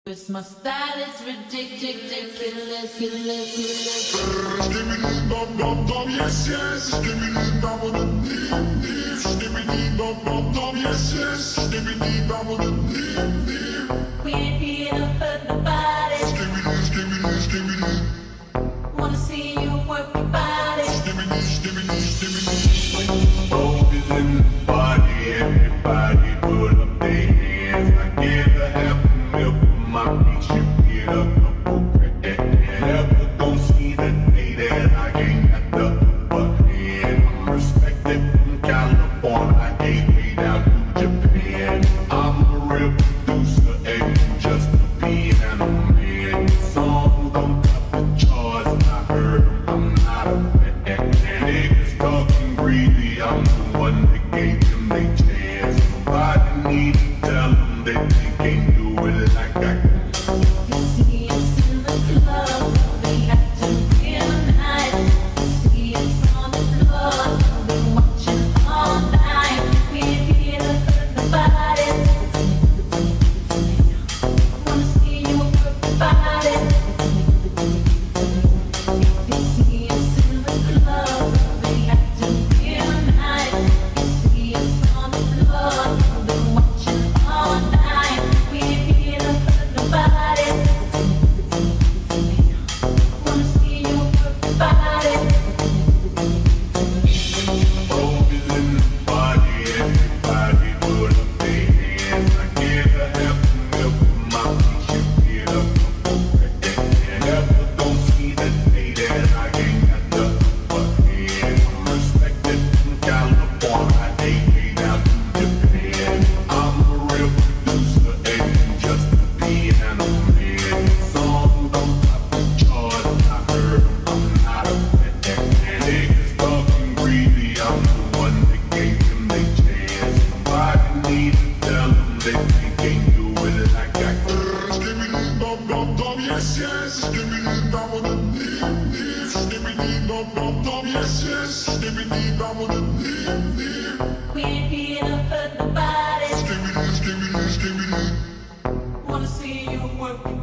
It's my style, it's ridiculous, ridiculous. Skibbity dum dum dum, yes yes. Skibbity dum dum dum dum. Skibbity dum dum dum, yes yes. Skibbity dum dum dum dum. We ain't here to hurt nobody. Skibbity skibbity skibbity. Wanna see you work your body. Skibbity skibbity skibbity. Focus in the body, everybody put up their hands. I give a half a mil for my beach, you get up, never gon' see the day that I ain't got the upper hand. I'm respected from California, gateway down to Japan. I'm a real producer, and just a piano man. Songs don't top the charts, I heard 'em, I'm not a fan. Niggas talking greedy, I'm the one that gave them their chance. Nobody need to tell them that they can't do it like I can. You see us in the club, we acting real nice. You see us on the floor, we watching all night. We ain't here to hurt nobody. Wanna see you work your body. You see us in the club, we acting real nice. You see us on the floor, we watching all night. We ain't here to hurt nobody. Wanna see you work your body. Focus in the body, everybody put up their hands. I give a half a mil for my beach, you get up, never gon' see the day that I ain't got the upper hand. I'm respected from California, gateway down to Japan. I'm a real producer, and just a piano man. Songs don't top the charts, I heard 'em, I'm not a fan. Niggas talking greedy, I'm the one that gave them their chance. Nobody need to tell them that they can't do it like I can. Skibbity dum dum dum, yes yes. Skibbity dum dum dum dum. Skibbity dum dum dum, yes yes. Skibbity dum dum dum dum. We ain't here to hurt nobody. Skibbity skibbity skibbity. Wanna see you work your